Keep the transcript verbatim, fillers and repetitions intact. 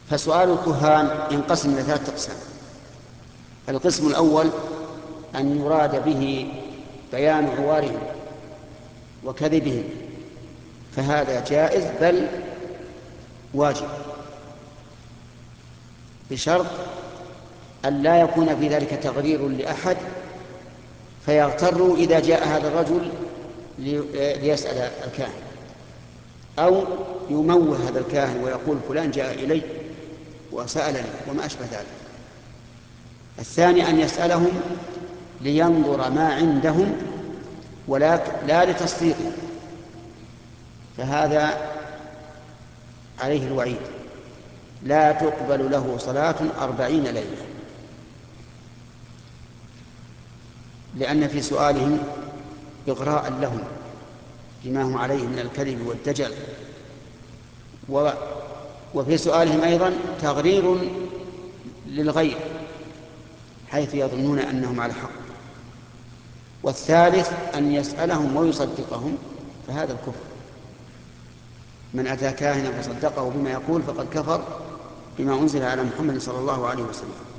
فسؤال الكهان ينقسم إلى ثلاثة أقسام. القسم الأول أن يراد به بيان عوارهم وكذبهم، فهذا جائز بل واجب، بشرط أن لا يكون في ذلك تغرير لأحد فيغتروا إذا جاء هذا الرجل ليسأل الكاهن، أو يموه هذا الكاهن ويقول فلان جاء إلي وسألني وما أشبه ذلك. الثاني أن يسألهم لينظر ما عندهم ولا لا لتصديقه، فهذا عليه الوعيد، لا تقبل له صلاة أربعين ليلة، لأن في سؤالهم إغراء لهم بما هم عليه من الكذب والدجل، وفي سؤالهم أيضا تغرير للغير حيث يظنون أنهم على حق. والثالث أن يسألهم ويصدقهم، فهذا الكفر. من أتى كاهنا فصدقه بما يقول فقد كفر بما أنزل على محمد صلى الله عليه وسلم.